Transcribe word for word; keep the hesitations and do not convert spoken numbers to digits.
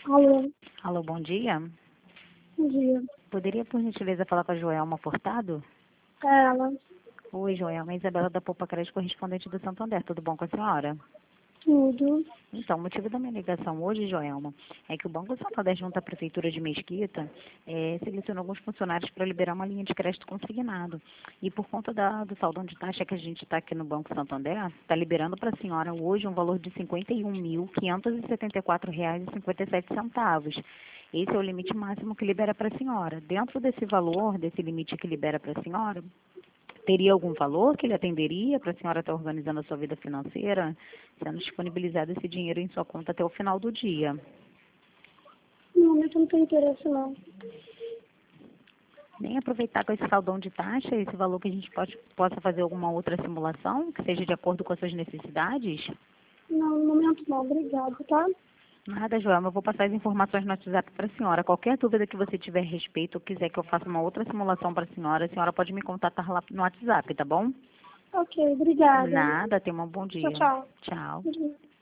Alô, Alô, bom dia. bom dia. Poderia, por gentileza, falar com a Joelma Furtado? É ela, Oi, Joelma. Isabela da Poupa Crédito, correspondente do Santander. Tudo bom com a senhora? tudo. Então, o motivo da minha ligação hoje, Joelma, é que o Banco Santander, junto à Prefeitura de Mesquita, eh, selecionou alguns funcionários para liberar uma linha de crédito consignado. E por conta da, do saldão de taxa que a gente está aqui no Banco Santander, está liberando para a senhora hoje um valor de cinquenta e um mil, quinhentos e setenta e quatro reais e cinquenta e sete centavos. Esse é o limite máximo que libera para a senhora. Dentro desse valor, desse limite que libera para a senhora, teria algum valor que ele atenderia para a senhora estar organizando a sua vida financeira, sendo disponibilizado esse dinheiro em sua conta até o final do dia? Não, mas eu não tenho interesse não. Nem aproveitar com esse saldão de taxa, esse valor que a gente pode, possa fazer alguma outra simulação, que seja de acordo com as suas necessidades? Não, no momento não, obrigado, tá? Nada, Joelma, eu vou passar as informações no WhatsApp para a senhora. Qualquer dúvida que você tiver a respeito ou quiser que eu faça uma outra simulação para a senhora, a senhora pode me contatar lá no WhatsApp, tá bom? Ok, obrigada. Nada, tenha um bom Tchau, dia. tchau. Tchau. Bom dia.